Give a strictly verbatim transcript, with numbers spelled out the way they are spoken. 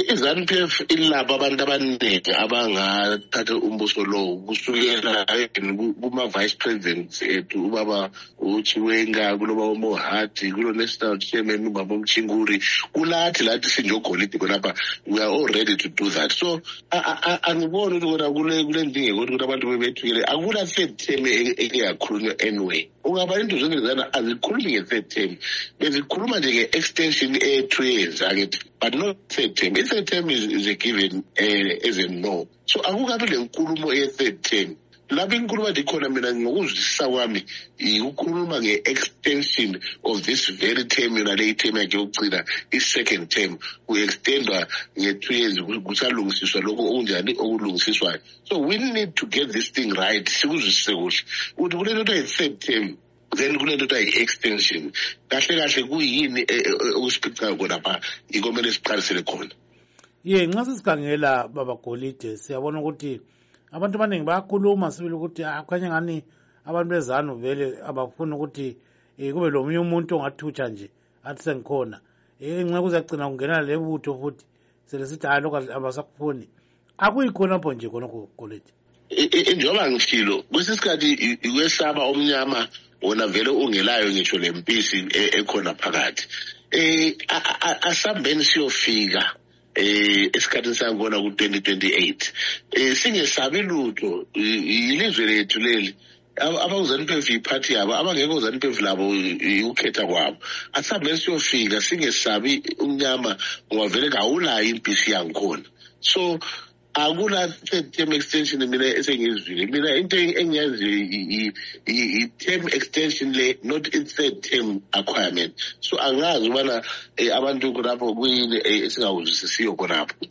iZANU-P F ilapha abantu abaningi abangathatha umbuso lo kusukela kuma vice presidents ethu ubaba uChiwenga, kuloba uMohati, kulo national chairman ubaba uMchinguri, kulathi lathi sinjogolide lapha. We are all ready to do that. So angiboni ukuthi kule kule ndinge ukuthi abantu bebethukile akula third term eke yakhulunywa anyway. Ungaba into zengizana azikhulumi nge-third term, bezikhuluma nje nge-extension e-two years akithi, but not third term. I-third term is, is a given uh, as a no. So akukabi le nkulumo ye-third term. Lapho inkulumo ndikhona mina ngokuzwisisa kwami ukukhuluma nge-extension of this very term yona le term yakhe yokugcina i-second term ku-extendwa nge-two years kusalungisiswa lokho okunjani okulungisiswayo. So we need to get this thing right sikuzwisise kuhle ukuthi kule nto yi-third term then kule nto yi-extension kahle kahle kuyini okusiphicayo khona pha ikomele siqalisele khona. Ye nxa sisikhangela baba Golide siyabona ukuthi abantu abaningi bayakhuluma sibili ukuthi akhanye ngani abantu beZANU vele abafuna ukuthi kube lo munye umuntu ongathutsha nje athi sengikhona nxa kuzagcina kungena lebutho futhi selesithi hayi lokho abasakufuni. Akuyikhona lapho nje khonokho Golide. Njengoba ngishilo kwesikhathi ikwesaba omnyama wona vele ungelayo ngisho lempisi ekhona phakathi. Eh asambeni siyofika eh esikhathini sangona ku twenty twenty-eight eh singesabi lutho ilizwe lethu leli abakuZANU-P F iphathi yabo abangeke uZANU-P F labo ukhetha kwabo asambeni siyofika singesabi umnyama ngoba vele kawulayo impisi yangikhona. So akula third term extension mina esengizwile mina into engiyaziyo i-term extension le not in third term acquirement. So angazi ubana abantu lapho kuyini esingawuzwisisiyo khonapho.